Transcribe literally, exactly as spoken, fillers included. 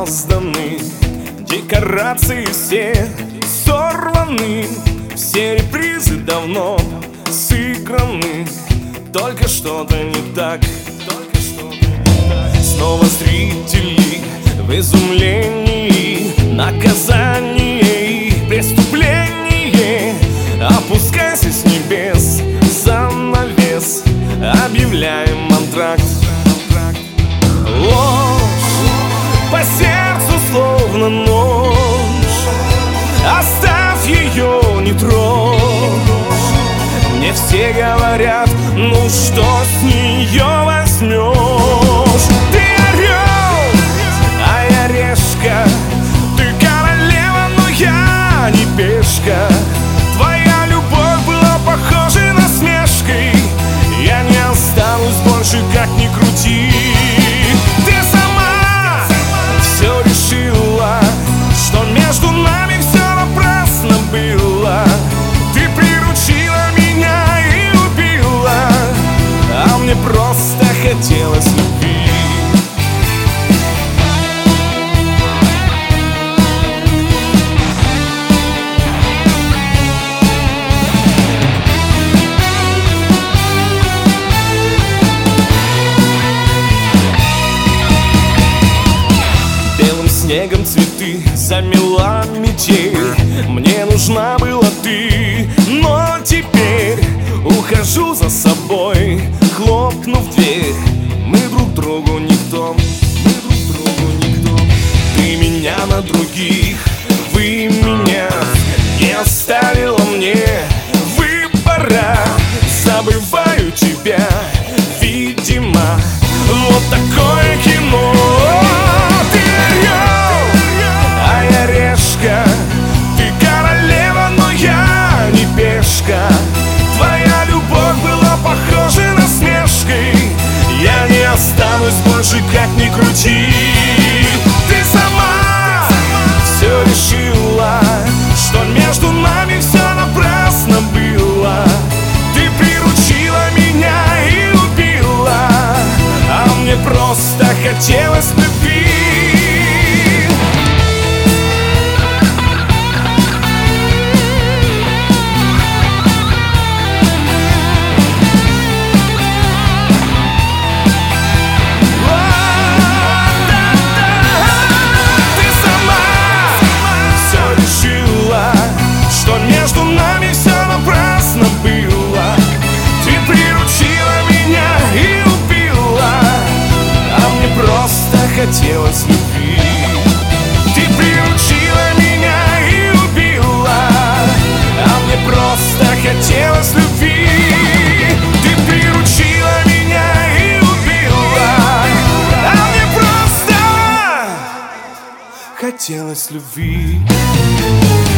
созданы, декорации все сорваны, все репризы давно сыграны. Только что-то не так, только что-то не так. Снова зрители в изумлении, наказание и преступление. Опускайся с небес, занавес, объявляем антракт. Ложь по сердцу словно нож, оставь ее, не трожь. Мне все говорят, ну что с нее возьмешь? Ты орел, а я решка, ты королева, но я не пешка. Твоя любовь была похожа насмешкой, я не останусь больше, как ни крути. Ты сама все решила, что между нами все напрасно было. Ты приручила меня и убила, а мне просто хотелось любви. Снегом цветы замела метель, мне нужна была ты, но теперь ухожу за собой, хлопнув дверь. Мы друг другу никто, мы друг другу никто. Ты меня на других, вы меня не оставила мне выбора. Забываю тебя, видимо, вот такое кино. Ты королева, но я не пешка. Твоя любовь была похожа насмешкой, я не останусь больше, как ни крути. Ты сама все решила, что между нами все напрасно было. Ты приручила меня и убила, а мне просто хотелось любви. Хотелось любви. Ты приручила меня и убила, а мне просто хотелось любви. Ты приручила меня и убила, а мне просто хотелось любви.